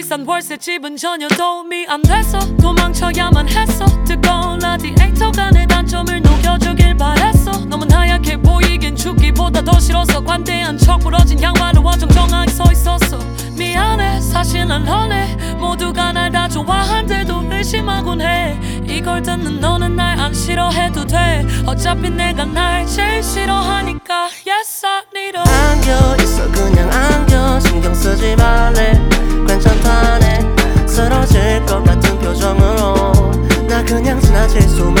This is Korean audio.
비싼 월세 집은 전혀 도움이 안 돼서 도망쳐야만 했어. 뜨거운 라디에이터가 내 단점을 녹여주길 바랬어. 너무 하얗게 보이긴 죽기보다 더 싫어서 관대한 척 부러진 양말을 어정쩡하게 서 있었어. 미안해 사실 난 런해. 모두가 날 다 좋아한데도 의심하곤 해. 이걸 듣는 너는 날 안 싫어해도 돼. 어차피 내가 날 제일 싫어하니까 Yes I need a